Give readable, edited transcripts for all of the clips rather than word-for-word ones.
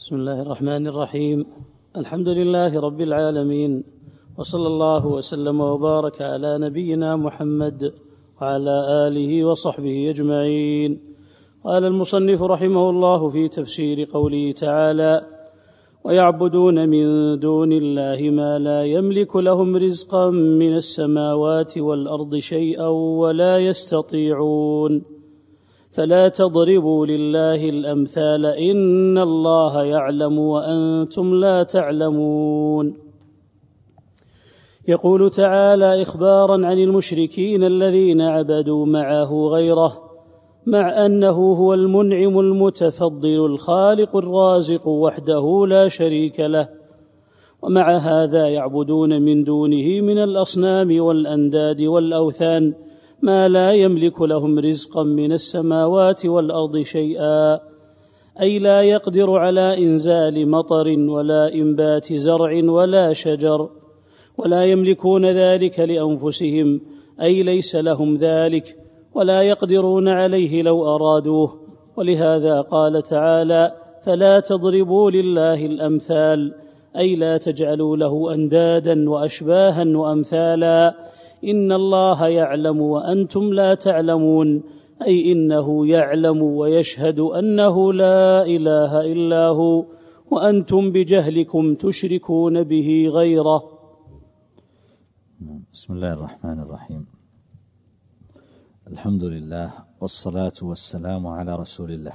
بسم الله الرحمن الرحيم. الحمد لله رب العالمين، وصلى الله وسلم وبارك على نبينا محمد وعلى آله وصحبه أجمعين. قال المصنف رحمه الله في تفسير قوله تعالى: ويعبدون من دون الله ما لا يملك لهم رزقا من السماوات والأرض شيئا ولا يستطيعون، فلا تضربوا لله الأمثال إن الله يعلم وأنتم لا تعلمون. يقول تعالى إخبارا عن المشركين الذين عبدوا معه غيره، مع أنه هو المنعم المتفضل الخالق الرازق وحده لا شريك له، ومع هذا يعبدون من دونه من الأصنام والأنداد والأوثان ما لا يملك لهم رزقا من السماوات والأرض شيئا، أي لا يقدر على إنزال مطر ولا إنبات زرع ولا شجر، ولا يملكون ذلك لأنفسهم، أي ليس لهم ذلك ولا يقدرون عليه لو أرادوه. ولهذا قال تعالى: فلا تضربوا لله الأمثال، أي لا تجعلوا له أندادا وأشباها وأمثالا، إن الله يعلم وأنتم لا تعلمون، أي إنه يعلم ويشهد أنه لا إله إلا هو، وأنتم بجهلكم تشركون به غيره. بسم الله الرحمن الرحيم. الحمد لله والصلاة والسلام على رسول الله.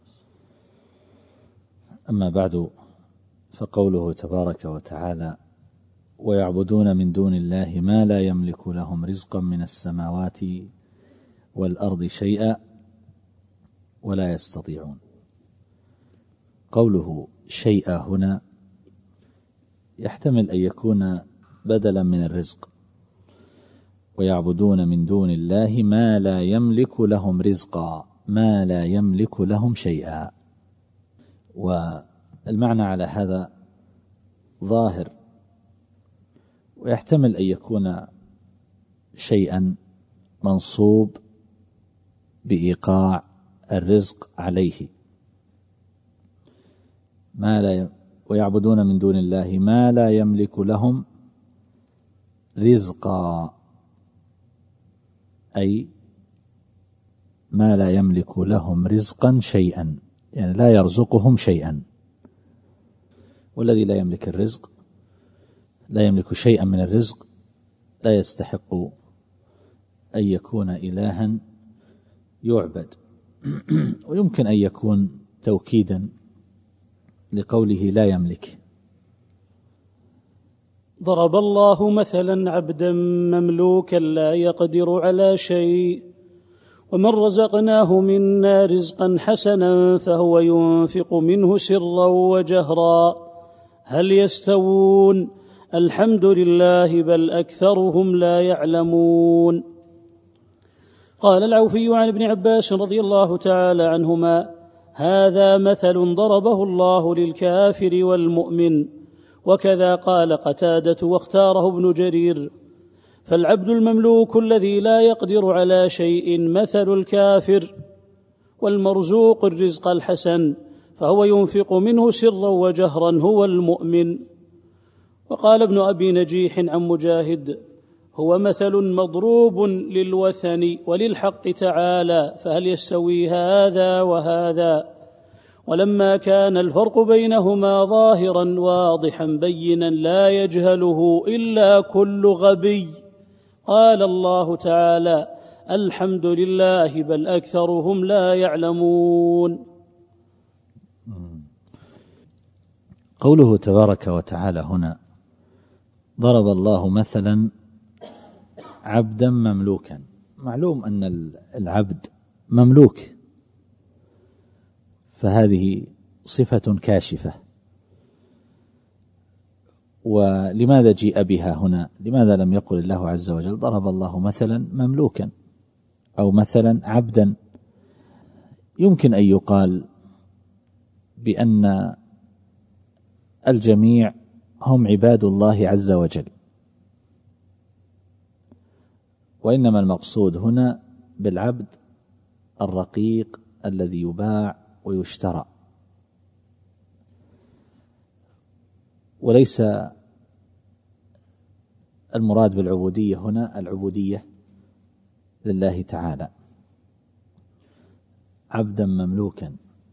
أما بعد، فقوله تبارك وتعالى: ويعبدون من دون الله ما لا يملك لهم رزقا من السماوات والأرض شيئا ولا يستطيعون. قوله شيئا هنا يحتمل أن يكون بدلا من الرزق، ويعبدون من دون الله ما لا يملك لهم رزقا، ما لا يملك لهم شيئا. والمعنى على هذا ظاهر، ويحتمل أن يكون شيئا منصوب بإيقاع الرزق عليه، ويعبدون من دون الله ما لا يملك لهم رزقا، أي ما لا يملك لهم رزقا شيئا، يعني لا يرزقهم شيئا. والذي لا يملك الرزق، لا يملك شيئا من الرزق، لا يستحق أن يكون إلها يعبد. ويمكن أن يكون توكيدا لقوله لا يملك. ضرب الله مثلا عبدا مملوكا لا يقدر على شيء، ومن رزقناه منا رزقا حسنا فهو ينفق منه سرا وجهرا، هل يستوون؟ الحمد لله بل أكثرهم لا يعلمون. قال العوفي عن ابن عباس رضي الله تعالى عنهما: هذا مثل ضربه الله للكافر والمؤمن. وكذا قال قتادة واختاره ابن جرير. فالعبد المملوك الذي لا يقدر على شيء مثل الكافر، والمرزوق الرزق الحسن فهو ينفق منه سرا وجهرا هو المؤمن. وقال ابن أبي نجيح عن مجاهد: هو مثل مضروب للوثن وللحق تعالى، فهل يستوي هذا وهذا؟ ولما كان الفرق بينهما ظاهرا واضحا بينا لا يجهله إلا كل غبي، قال الله تعالى: الحمد لله بل أكثرهم لا يعلمون. قوله تبارك وتعالى هنا: ضرب الله مثلا عبدا مملوكا. معلوم أن العبد مملوك، فهذه صفة كاشفة. ولماذا جيء بها هنا؟ لماذا لم يقل الله عز وجل ضرب الله مثلا مملوكا أو مثلا عبدا؟ يمكن أن يقال بأن الجميع هم عباد الله عز وجل، وإنما المقصود هنا بالعبد الرقيق الذي يباع ويشترى. وليس المراد بالعبودية هنا العبودية لله تعالى. عبدا مملوكا،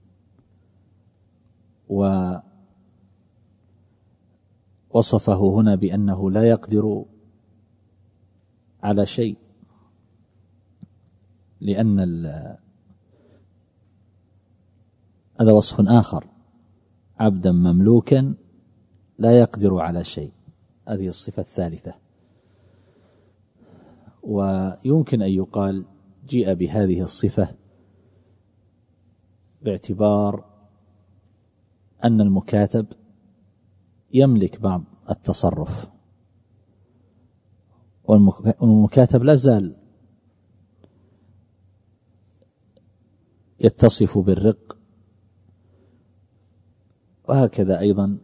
ووصفه هنا بأنه لا يقدر على شيء، لأن هذا وصف آخر، عبدا مملوكا لا يقدر على شيء، هذه الصفة الثالثة. ويمكن أن يقال جيء بهذه الصفة باعتبار أن المكاتب يملك بعض التصرف، والمكاتب لا زال يتصف بالرق، وهكذا أيضا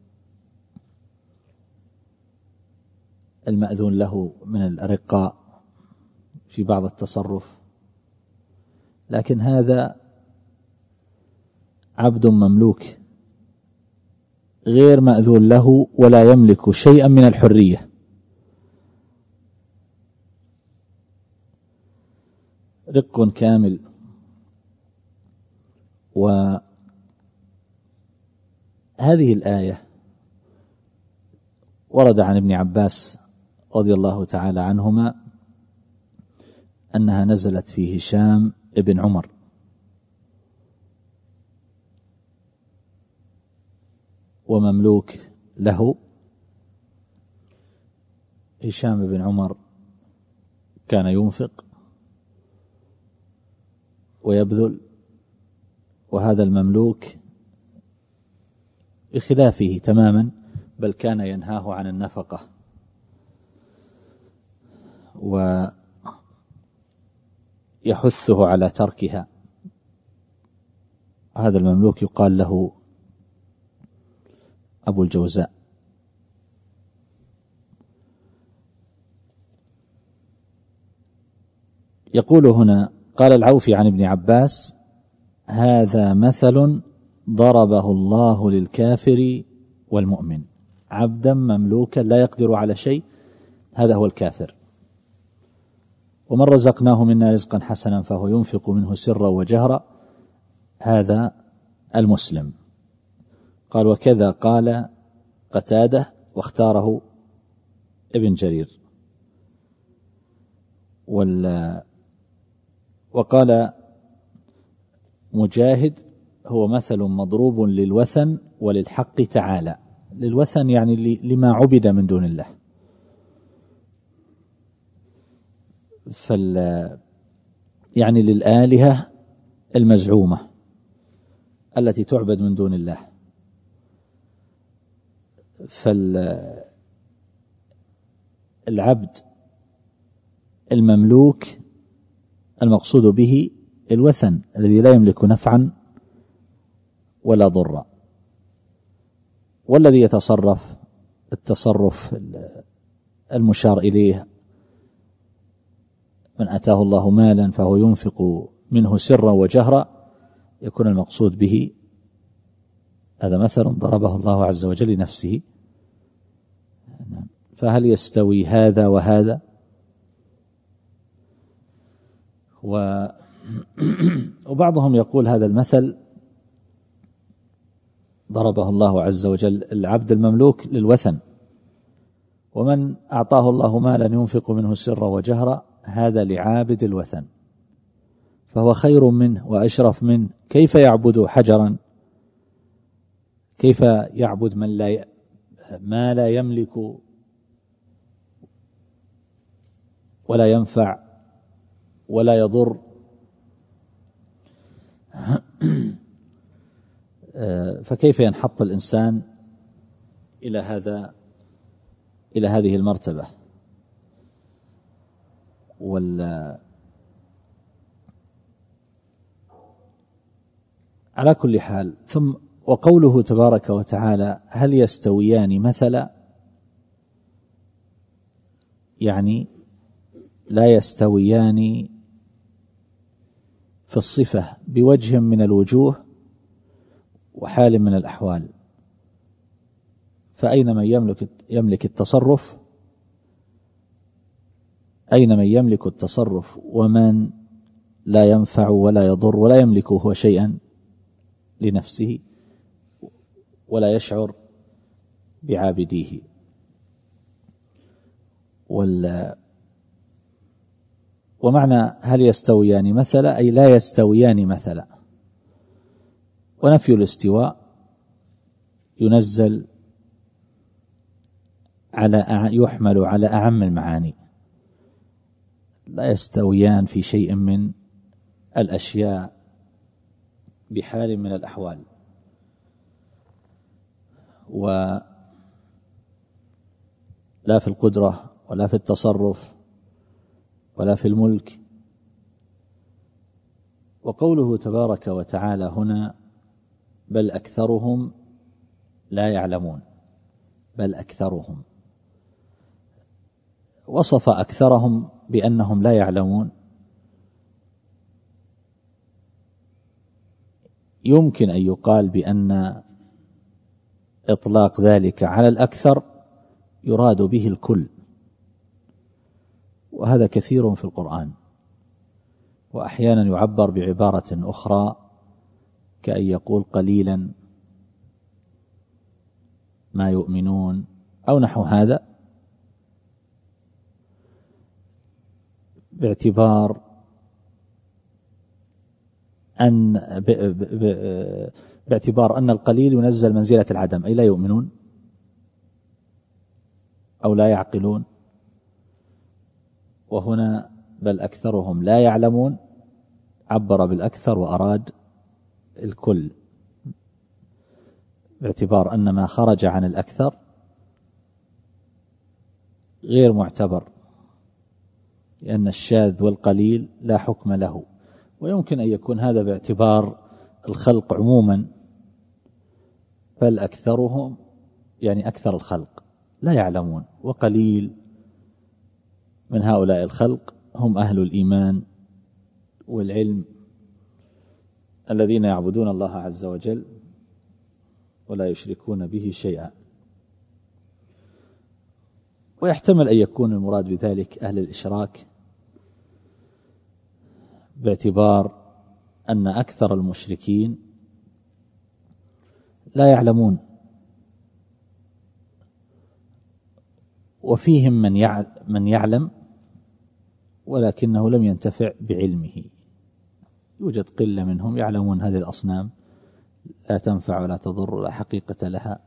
المأذون له من الرقاء في بعض التصرف، لكن هذا عبد مملوك غير مأذون له ولا يملك شيئا من الحرية. رق كامل. وهذه الآية ورد عن ابن عباس رضي الله تعالى عنهما أنها نزلت في هشام ابن عمر، ومملوك له. هشام بن عمر كان ينفق ويبذل، وهذا المملوك بخلافه تماما، بل كان ينهاه عن النفقة ويحثه على تركها. هذا المملوك يقال له أبو الجوزاء. يقول هنا قال العوفي عن ابن عباس: هذا مثل ضربه الله للكافر والمؤمن، عبدا مملوكا لا يقدر على شيء، هذا هو الكافر. ومن رزقناه منا رزقا حسنا فهو ينفق منه سرا وجهرا، هذا المسلم. قال: وكذا قال قتادة، واختاره ابن جرير. وقال مجاهد: هو مثل مضروب للوثن وللحق تعالى. للوثن يعني لما عبد من دون الله، يعني للآلهة المزعومة التي تعبد من دون الله. فالعبد المملوك المقصود به الوثن الذي لا يملك نفعا ولا ضرا، والذي يتصرف التصرف المشار إليه: من أتاه الله مالا فهو ينفق منه سرا وجهرا، يكون المقصود به هذا مثل ضربه الله عز وجل لنفسه. فهل يستوي هذا وهذا؟ وبعضهم يقول هذا المثل ضربه الله عز وجل العبد المملوك للوثن، ومن أعطاه الله مالا ينفق منه سرا وجهرا، هذا لعابد الوثن، فهو خير منه وأشرف منه. كيف يعبد حجرا؟ كيف يعبد ما لا يملك ولا ينفع ولا يضر؟ فكيف ينحط الإنسان إلى هذه المرتبة؟ على كل حال، ثم وقوله تبارك وتعالى: هل يستويان مثلا، يعني لا يستويان في الصفة بوجه من الوجوه وحال من الأحوال، فأين من يملك التصرف، أين من يملك التصرف ومن لا ينفع ولا يضر ولا يملك هو شيئا لنفسه ولا يشعر بعابديه. ومعنى هل يستويان مثلا أي لا يستويان مثلا. ونفي الاستواء يحمل على أعم المعاني، لا يستويان في شيء من الأشياء بحال من الأحوال. ولا في القدرة ولا في التصرف ولا في الملك. وقوله تبارك وتعالى هنا بل أكثرهم لا يعلمون، بل أكثرهم، وصف أكثرهم بأنهم لا يعلمون. يمكن أن يقال بأن إطلاق ذلك على الأكثر يراد به الكل، وهذا كثير في القرآن. وأحيانا يعبر بعبارة أخرى كأن يقول قليلا ما يؤمنون أو نحو هذا، باعتبار أن القليل ينزل منزلة العدم، أي لا يؤمنون أو لا يعقلون. وهنا بل أكثرهم لا يعلمون عبر بالأكثر وأراد الكل، باعتبار أن ما خرج عن الأكثر غير معتبر، لأن الشاذ والقليل لا حكم له. ويمكن أن يكون هذا باعتبار الخلق عموما، بل أكثرهم يعني أكثر الخلق لا يعلمون، وقليل من هؤلاء الخلق هم أهل الإيمان والعلم الذين يعبدون الله عز وجل ولا يشركون به شيئا. ويحتمل أن يكون المراد بذلك أهل الإشراك، باعتبار أن أكثر المشركين لا يعلمون، وفيهم من يعلم ولكنه لم ينتفع بعلمه. يوجد قلة منهم يعلمون هذه الأصنام لا تنفع ولا تضر ولا حقيقة لها،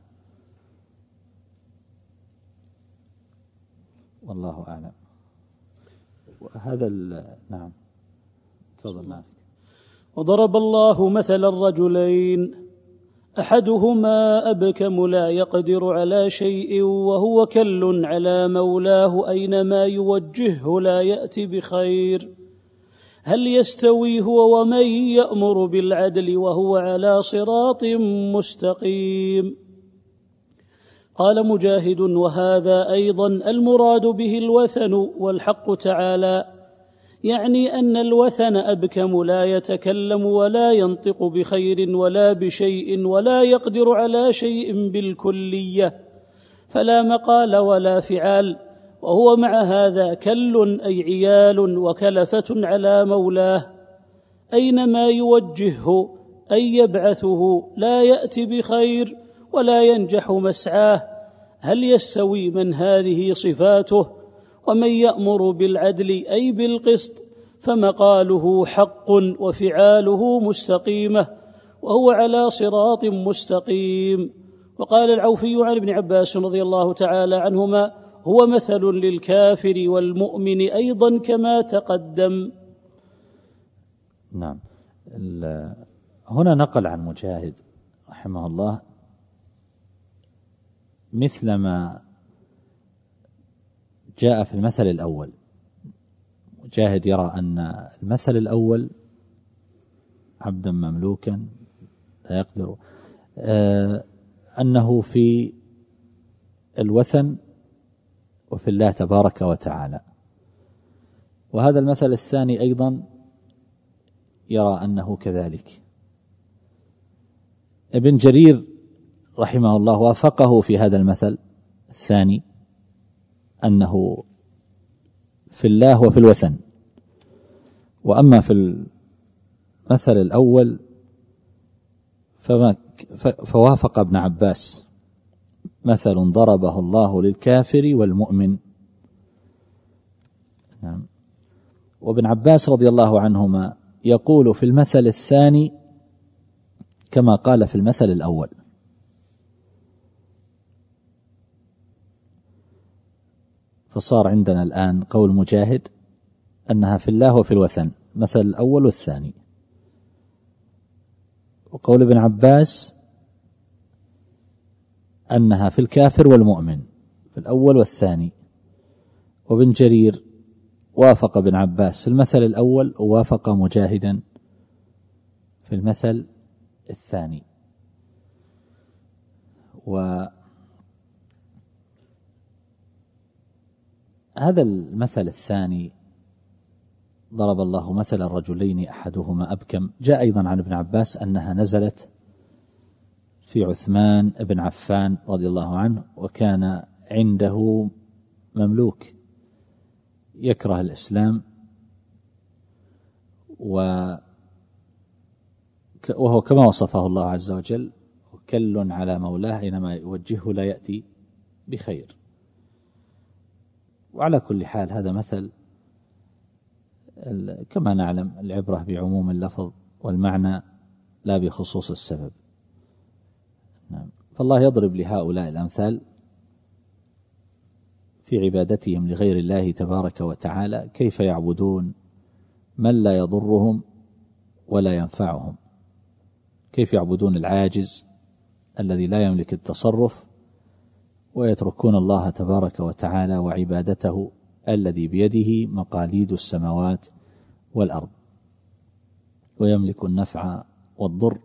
والله أعلم. وهذا نعم، تفضل معك. وضرب الله مثل الرجلين أحدهما أبكم لا يقدر على شيء وهو كل على مولاه أينما يوجهه لا يأتي بخير، هل يستوي هو ومن يأمر بالعدل وهو على صراط مستقيم؟ قال مجاهد: وهذا أيضا المراد به الوثن، والحق تعالى يعني أن الوثن أبكم لا يتكلم ولا ينطق بخير ولا بشيء ولا يقدر على شيء بالكلية، فلا مقال ولا فعال، وهو مع هذا كل أي عيال وكلفة على مولاه، أينما يوجهه أي يبعثه لا يأتي بخير ولا ينجح مسعاه. هل يستوي من هذه صفاته ومن يأمر بالعدل أي بالقسط؟ فمقاله حق وفعاله مستقيمة، وهو على صراط مستقيم. وقال العوفي عن ابن عباس رضي الله تعالى عنهما: هو مثل للكافر والمؤمن أيضا كما تقدم. نعم. هنا نقل عن مجاهد رحمه الله مثل ما جاء في المثل الأول. مجاهد يرى أن المثل الأول عبدا مملوكا لا يقدر، أنه في الوثن وفي الله تبارك وتعالى. وهذا المثل الثاني أيضا يرى أنه كذلك. ابن جرير رحمه الله وافقه في هذا المثل الثاني، أنه في الله وفي الوثن. وأما في المثل الأول فوافق ابن عباس: مثل ضربه الله للكافر والمؤمن. نعم. وابن عباس رضي الله عنهما يقول في المثل الثاني كما قال في المثل الأول. فصار عندنا الآن قول مجاهد أنها في الله وفي الوثن، مثل الأول والثاني، وقول ابن عباس أنها في الكافر والمؤمن في الأول والثاني. وابن جرير وافق ابن عباس في المثل الأول ووافق مجاهدا في المثل الثاني. وهذا المثل الثاني ضرب الله مثل الرجلين أحدهما أبكم، جاء أيضا عن ابن عباس أنها نزلت في عثمان بن عفان رضي الله عنه، وكان عنده مملوك يكره الإسلام وهو كما وصفه الله عز وجل: كل على مولاه أينما يوجهه لا يأتي بخير. وعلى كل حال هذا مثل كما نعلم العبرة بعموم اللفظ والمعنى لا بخصوص السبب. فالله يضرب لهؤلاء الأمثال في عبادتهم لغير الله تبارك وتعالى، كيف يعبدون من لا يضرهم ولا ينفعهم، كيف يعبدون العاجز الذي لا يملك التصرف، ويتركون الله تبارك وتعالى وعبادته الذي بيده مقاليد السماوات والأرض ويملك النفع والضر.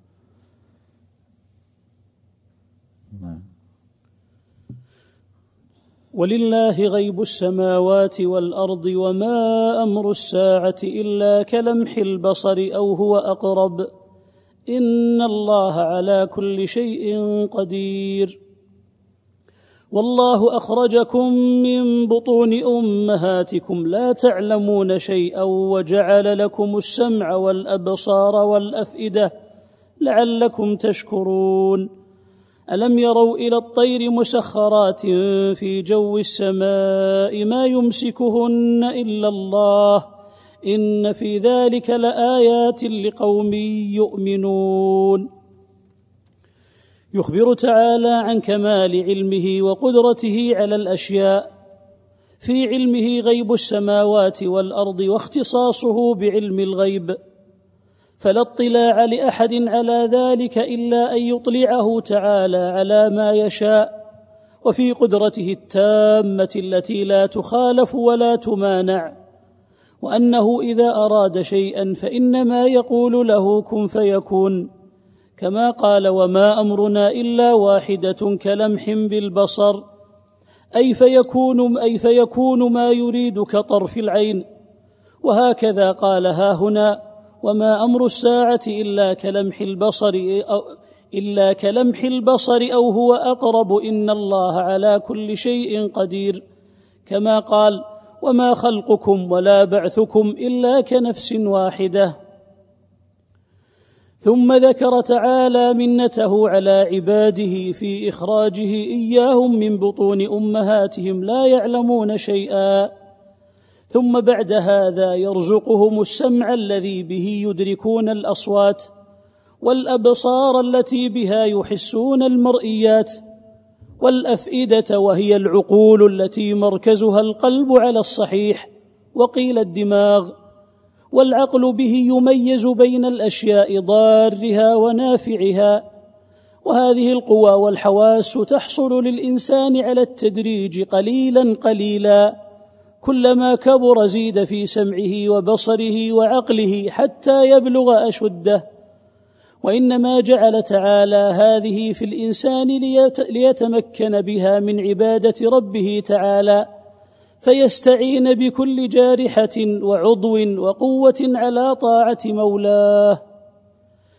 ولله غيب السماوات والأرض وما أمر الساعة إلا كلمح البصر أو هو أقرب إن الله على كل شيء قدير. والله أخرجكم من بطون أمهاتكم لا تعلمون شيئا وجعل لكم السمع والأبصار والأفئدة لعلكم تشكرون. ألم يروا إلى الطير مسخرات في جو السماء ما يمسكهن إلا الله إن في ذلك لآيات لقوم يؤمنون. يخبر تعالى عن كمال علمه وقدرته على الأشياء. في علمه غيب السماوات والأرض واختصاصه بعلم الغيب، فلا اطلاع لأحد على ذلك إلا أن يطلعه تعالى على ما يشاء، وفي قدرته التامة التي لا تخالف ولا تمانع، وأنه إذا أراد شيئا فإنما يقول له كن فيكون، كما قال وما أمرنا إلا واحدة كلمح بالبصر، أي فيكون ما يريد كطرف العين. وهكذا قال هاهنا وما أمر الساعة إلا كلمح البصر أو هو أقرب إن الله على كل شيء قدير، كما قال وما خلقكم ولا بعثكم إلا كنفس واحدة. ثم ذكر تعالى منته على عباده في إخراجه إياهم من بطون أمهاتهم لا يعلمون شيئا، ثم بعد هذا يرزقهم السمع الذي به يدركون الأصوات، والأبصار التي بها يحسون المرئيات، والأفئدة وهي العقول التي مركزها القلب على الصحيح وقيل الدماغ، والعقل به يميز بين الأشياء ضارها ونافعها. وهذه القوى والحواس تحصل للإنسان على التدريج قليلا قليلا، كلما كبر زيد في سمعه وبصره وعقله حتى يبلغ أشده. وإنما جعل تعالى هذه في الإنسان ليتمكن بها من عبادة ربه تعالى، فيستعين بكل جارحة وعضو وقوة على طاعة مولاه.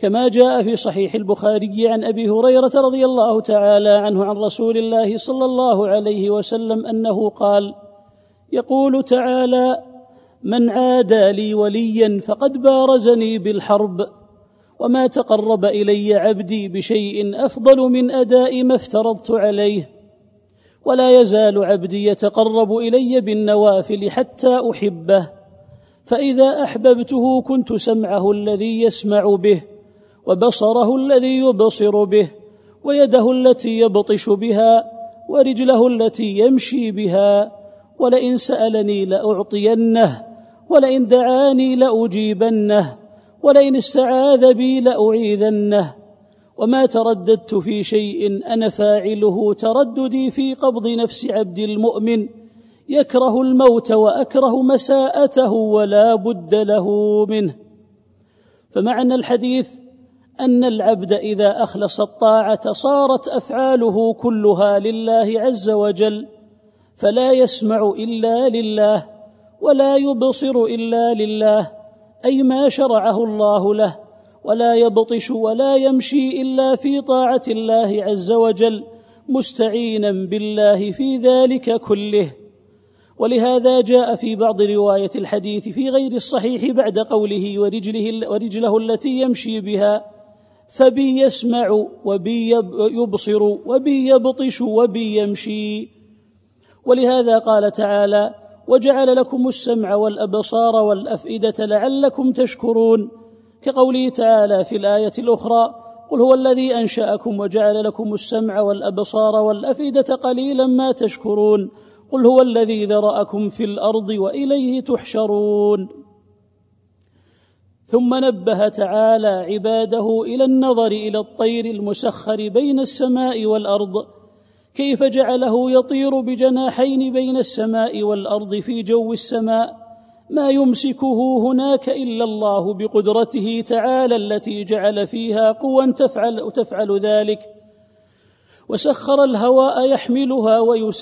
كما جاء في صحيح البخاري عن أبي هريرة رضي الله تعالى عنه عن رسول الله صلى الله عليه وسلم أنه قال: يقول تعالى: من عادى لي وليا فقد بارزني بالحرب، وما تقرب إلي عبدي بشيء أفضل من أداء ما افترضت عليه، ولا يزال عبدي يتقرب إلي بالنوافل حتى أحبه، فإذا أحببته كنت سمعه الذي يسمع به، وبصره الذي يبصر به، ويده التي يبطش بها، ورجله التي يمشي بها، ولئن سألني لأعطينه، ولئن دعاني لأجيبنه، ولئن استعاذ بي لأعيذنه. وما ترددت في شيء أنا فاعله ترددي في قبض نفس عبد المؤمن يكره الموت وأكره مساءته ولا بد له منه. فمعنى الحديث أن العبد إذا أخلص الطاعة صارت أفعاله كلها لله عز وجل، فلا يسمع إلا لله، ولا يبصر إلا لله، أي ما شرعه الله له، ولا يبطش ولا يمشي إلا في طاعة الله عز وجل، مستعينا بالله في ذلك كله. ولهذا جاء في بعض رواية الحديث في غير الصحيح بعد قوله ورجله التي يمشي بها: فبي يسمع وبي يبصر وبي يبطش وبي يمشي. ولهذا قال تعالى: وجعل لكم السمع والأبصار والأفئدة لعلكم تشكرون، كقوله تعالى في الآية الأخرى: قل هو الذي أنشأكم وجعل لكم السمع والأبصار والأفئدة قليلا ما تشكرون، قل هو الذي ذرأكم في الأرض وإليه تحشرون. ثم نبه تعالى عباده إلى النظر إلى الطير المسخر بين السماء والأرض، كيف جعله يطير بجناحين بين السماء والأرض في جو السماء، ما يمسكه هناك إلا الله بقدرته تعالى التي جعل فيها قوى تفعل ذلك. وسخر الهواء يحملها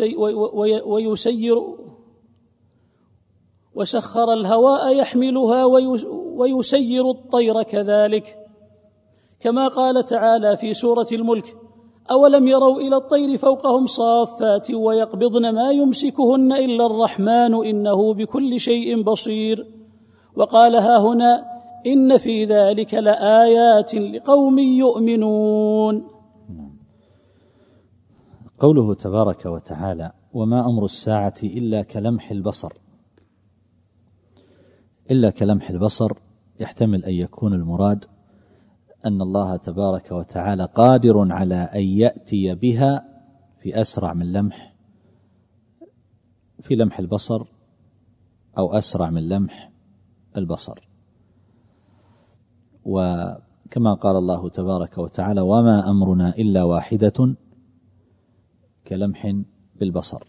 ويسير الطير كذلك، كما قال تعالى في سورة الملك: أولم يروا إلى الطير فوقهم صافات ويقبضن ما يمسكهن إلا الرحمن إنه بكل شيء بصير. وقال هاهنا: إن في ذلك لآيات لقوم يؤمنون. قوله تبارك وتعالى: وما أمر الساعة إلا كلمح البصر، إلا كلمح البصر يحتمل أن يكون المراد أن الله تبارك وتعالى قادر على أن يأتي بها في أسرع من لمح، في لمح البصر، أو أسرع من لمح البصر. وكما قال الله تبارك وتعالى: وما أمرنا إلا واحدة كلمح بالبصر.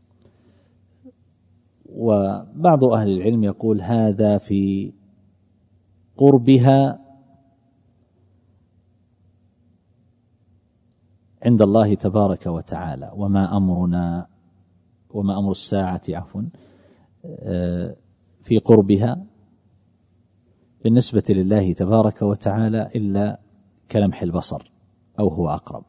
وبعض أهل العلم يقول هذا في قربها عند الله تبارك وتعالى، وما أمر الساعة في قربها بالنسبة لله تبارك وتعالى إلا كلمح البصر أو هو أقرب.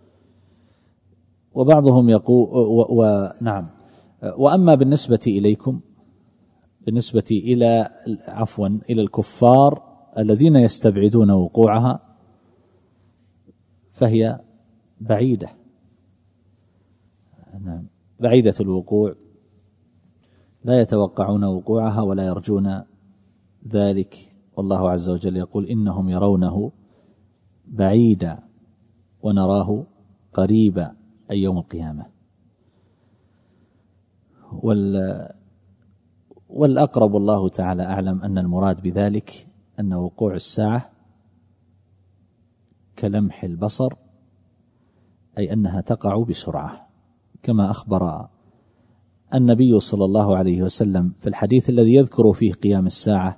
وبعضهم يقول نعم. وأما بالنسبة إليكم، بالنسبة إلى الكفار الذين يستبعدون وقوعها، فهي بعيدة، بعيدة الوقوع، لا يتوقعون وقوعها ولا يرجون ذلك. والله عز وجل يقول: إنهم يرونه بعيدا ونراه قريبا، أي يوم القيامة. والأقرب والله تعالى أعلم أن المراد بذلك أن وقوع الساعة كلمح البصر، أي أنها تقع بسرعة، كما أخبر النبي صلى الله عليه وسلم في الحديث الذي يذكر فيه قيام الساعة،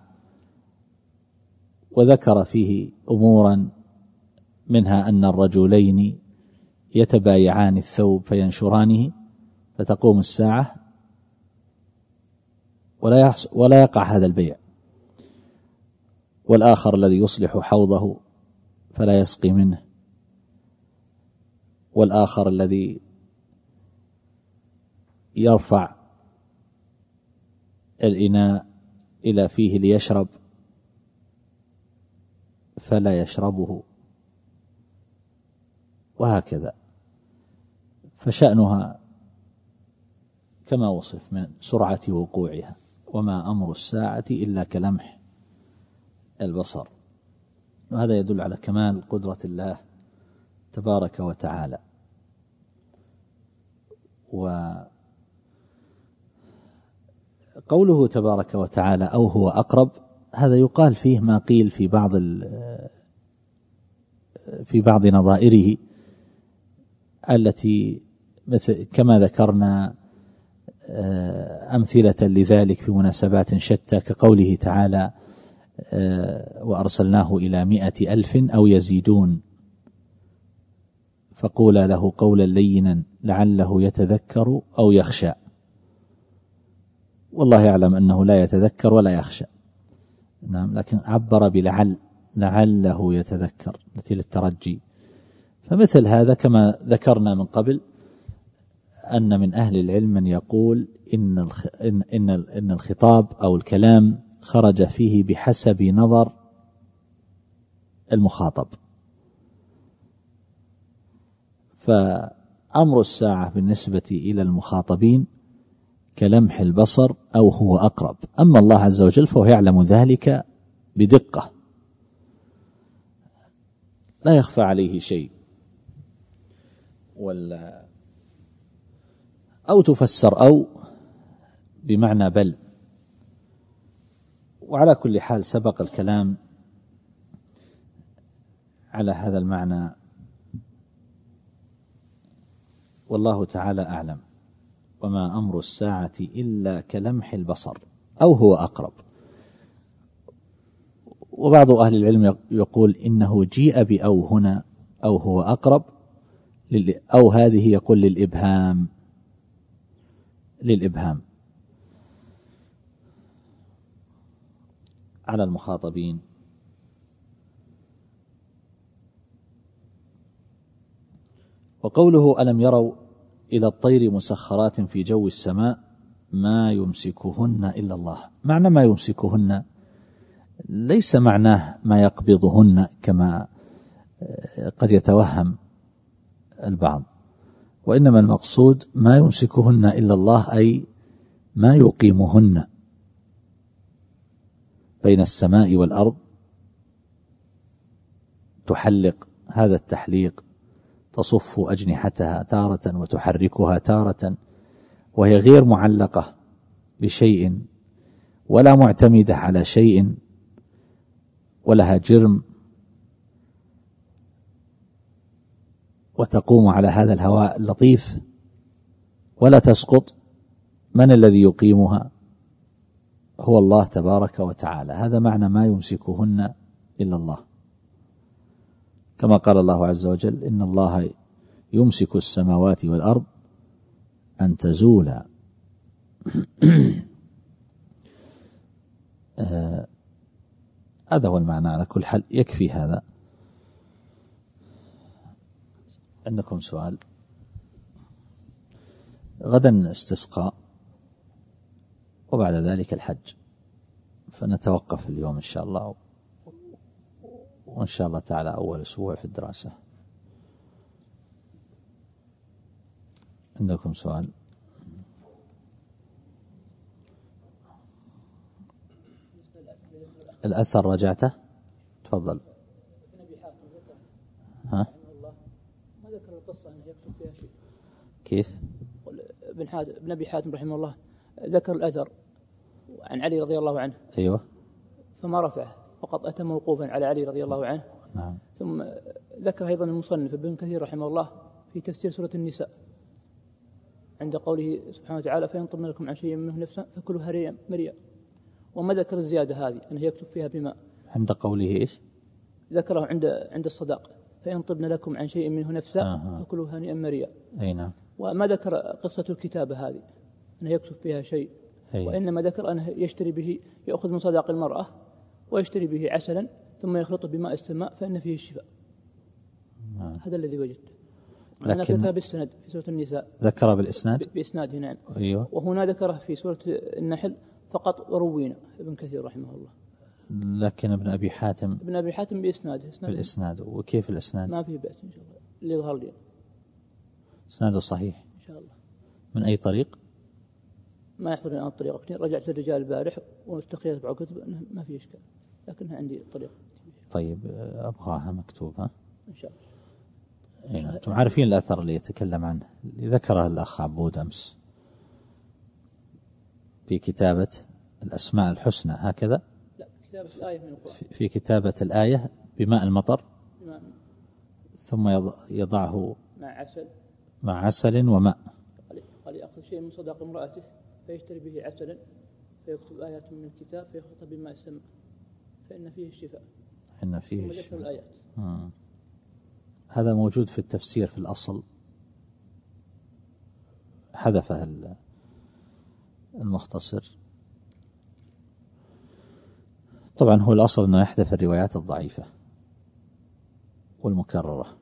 وذكر فيه أمورا منها أن الرجلين يتبايعان الثوب فينشرانه فتقوم الساعة ولا يقع هذا البيع، والآخر الذي يصلح حوضه فلا يسقي منه، والآخر الذي يرفع الإناء إلى فيه ليشرب فلا يشربه، وهكذا. فشأنها كما وصف من سرعة وقوعها، وما أمر الساعة إلا كلمح البصر. وهذا يدل على كمال قدرة الله تبارك وتعالى. وقوله تبارك وتعالى أو هو أقرب، هذا يقال فيه ما قيل في بعض نظائره التي مثل كما ذكرنا أمثلة لذلك في مناسبات شتى، كقوله تعالى وأرسلناه إلى 100,000 أو يزيدون فقولا له قولا لينا لعله يتذكر أو يخشى. والله يعلم أنه لا يتذكر ولا يخشى، نعم، لكن عبر بلعل، لعله يتذكر التي للترجي. فمثل هذا كما ذكرنا من قبل أن من أهل العلم من يقول إن الخطاب أو الكلام خرج فيه بحسب نظر المخاطب. فأمر الساعة بالنسبة إلى المخاطبين كلمح البصر أو هو أقرب. أما الله عز وجل فهو يعلم ذلك بدقة، لا يخفى عليه شيء. أو تفسر أو بمعنى بل. وعلى كل حال سبق الكلام على هذا المعنى، والله تعالى أعلم. وما أمر الساعة إلا كلمح البصر أو هو أقرب. وبعض أهل العلم يقول إنه جيء بأو هنا أو هو أقرب، أو هذه يقول للإبهام على المخاطبين. وقوله ألم يروا إلى الطير مسخرات في جو السماء ما يمسكهن إلا الله. معنى ما يمسكهن ليس معناه ما يقبضهن كما قد يتوهم البعض، وإنما المقصود ما يمسكهن إلا الله، أي ما يقيمهن بين السماء والأرض، تحلق هذا التحليق، تصف أجنحتها تارة وتحركها تارة، وهي غير معلقة بشيء ولا معتمدة على شيء، ولها جرم، وتقوم على هذا الهواء اللطيف ولا تسقط. من الذي يقيمها؟ هو الله تبارك وتعالى. هذا معنى ما يمسكهن إلا الله، كما قال الله عز وجل إن الله يمسك السماوات والأرض أن تزولا. هذا هو المعنى على كل حال. يكفي هذا. عندكم سؤال؟ غدا استسقاء وبعد ذلك الحج، فنتوقف اليوم إن شاء الله، وإن شاء الله تعالى أول أسبوع في الدراسة. عندكم سؤال؟ الأثر رجعته؟ تفضل. ها؟ ما ذكر القصة أنه يكتب فيها شيء. كيف؟ ابن أبي حاتم رحمه الله ذكر الأثر عن علي رضي الله عنه. أيوة. فما رفعه، فقط أتى موقوفا على علي رضي الله عنه. نعم. ثم ذكر أيضا المصنف ابن كثير رحمه الله في تفسير سورة النساء عند قوله سبحانه وتعالى فإن طبن لكم عن شيء منه نفسا فكلوا هنيئا مريئا. وما ذكر الزيادة هذه أنه يكتب فيها بماء. عند قوله إيش؟ ذكره عند الصداق فإن طبن لكم عن شيء منه نفسا فكلوا هنيئا مريئا. أي نعم. وما ذكر قصة الكتابة هذه أنه يكتب فيها شيء. وإنما ذكر أنه يشتري به، يأخذ من صداق المرأة ويشتري به عسلا ثم يخلطه بماء السماء فإن فيه الشفاء. هذا الذي وجدته. لكن ذكر بالسند في سورة النساء، ذكر بالإسناد بإسناده نعم. أيوة. وهنا ذكره في سورة النحل فقط وروينا ابن كثير رحمه الله. لكن ابن أبي حاتم بإسناده بالإسناد. وكيف الإسناد؟ ما فيه بأس إن شاء الله اللي يظهر لي إسناده صحيح إن شاء الله. من أي طريق؟ ما يحضر الآن الطريقة، رجعت الرجال البارح واستقيت بعض كتب أنه ما في إشكال، لكنها عندي طريقة. طيب أبغاها مكتوبة إن شاء الله. أنتم عارفين الأثر اللي يتكلم عنه اللي ذكره الأخ عبود أمس في كتابة الأسماء الحسنى هكذا؟ لا، كتابة الآية من القرآن. في كتابة الآية بماء المطر ثم يضعه مع عسل وماء. قال يأخذ شيء من صداق امرأته فيشتري به عسلا فيكتب آيات من الكتاب فيخلط بماء السماء فإن فيه الشفاء. إن فيه الشفاء. الآيات. هذا موجود في التفسير في الأصل، حذفه المختصر. طبعا هو الأصل أنه يحذف الروايات الضعيفة والمكررة.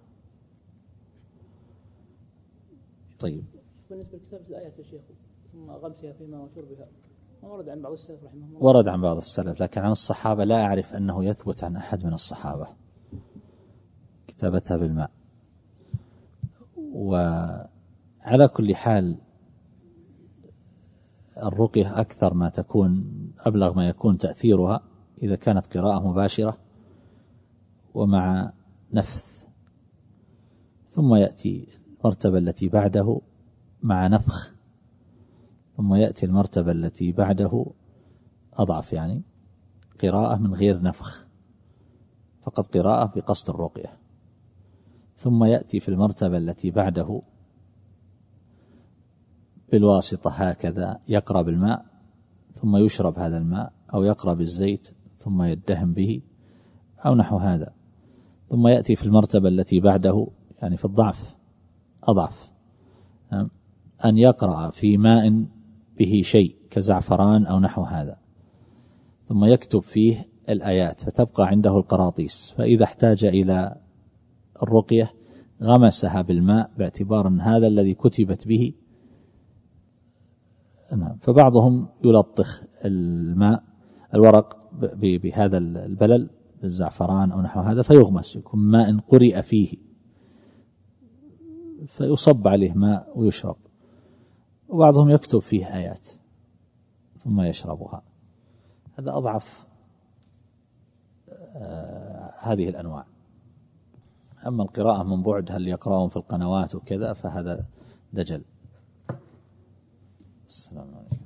طيب بالنسبة لكتابة الآيات يا شيخ ثم غمسها فيما وشربها ورد عن بعض السلف رحمه الله. ورد عن بعض السلف، لكن عن الصحابة لا أعرف أنه يثبت عن أحد من الصحابة كتابتها بالماء. وعلى كل حال الرقية أكثر ما تكون، أبلغ ما يكون تأثيرها إذا كانت قراءة مباشرة ومع نفث، ثم يأتي المرتبة التي بعده مع نفخ، ثم يأتي المرتبة التي بعده أضعف، يعني قراءة من غير نفخ فقط قراءة بقصد الرقية، ثم يأتي في المرتبة التي بعده بالواسطة هكذا يقرأ بالماء ثم يشرب هذا الماء، أو يقرأ بالزيت ثم يدهن به أو نحو هذا، ثم يأتي في المرتبة التي بعده يعني في الضعف أضعف أن يقرأ في ماء به شيء كزعفران أو نحو هذا، ثم يكتب فيه الآيات فتبقى عنده القراطيس، فإذا احتاج إلى الرقية غمسها بالماء باعتبار أن هذا الذي كتبت به. فبعضهم يلطخ الماء الورق بهذا البلل بالزعفران أو نحو هذا فيغمس، يكون ماء قرئ فيه فيصب عليه ماء ويشرب، وبعضهم يكتب فيه آيات ثم يشربها. هذا أضعف هذه الأنواع. أما القراءة من بعد هل يقرأون في القنوات وكذا فهذا دجل. السلام عليكم.